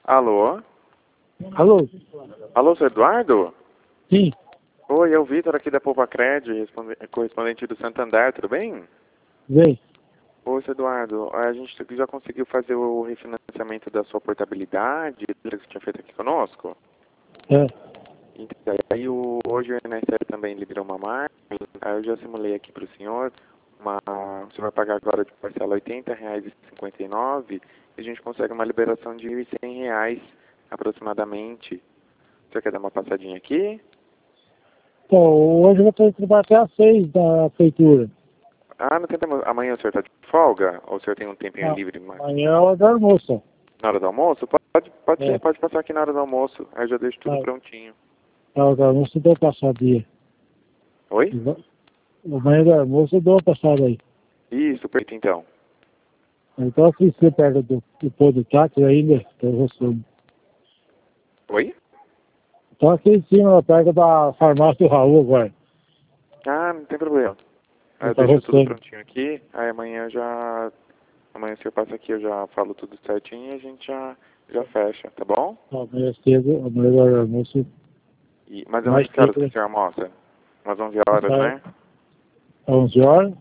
Alô? Alô? Alô, seu Eduardo? Sim, Oi, é o Vitor aqui da Poupa Cred, correspondente do Santander, tudo bem? vem. Oi, seu Eduardo, a gente já conseguiu fazer o refinanciamento da sua portabilidade, que você tinha feito aqui conosco? É. Então, aí hoje o INSS também liberou uma marca, aí eu já simulei aqui para o senhor, você vai pagar agora de parcela R$ 80,59 e a gente consegue uma liberação de R$ 100 aproximadamente. Você quer dar uma passadinha aqui? Então, hoje eu vou ter que trabalhar até às 6 da feitura. Ah, não tem problema. Amanhã o senhor está de folga? Ou o senhor tem um tempinho Ah, livre amanhã é hora do almoço. na hora do almoço? Pode ser, É. pode passar aqui na hora do almoço. Aí eu já deixo tudo Ah, prontinho. na hora do almoço eu dou uma passadinha. Oi? Amanhã do almoço eu dou uma passada aí. Isso, perfeito então. Então aqui você pega do pôr do táxi ainda, que eu resumo. Oi? Então aqui em cima eu pego da farmácia do Raul agora. Ah, não tem problema. Aí Ele eu tá deixo tudo roçando. prontinho aqui. Aí amanhã o senhor passa aqui, eu já falo tudo certinho e a gente já fecha, tá bom? Amanhã cedo, amanhã do almoço Mas mais aonde que horas cedo, que o né? senhor almoça? Umas 11 horas, Sai né? às 11 horas,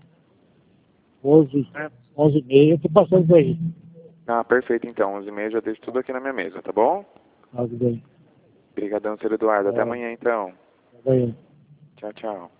11h30 eu tô passando por aí. Ah, perfeito então. 11h30 eu já deixo tudo aqui na minha mesa, tá bom? Tudo bem. Obrigadão, senhor Eduardo. Até Tá, amanhã então. tá bem. Tchau, tchau.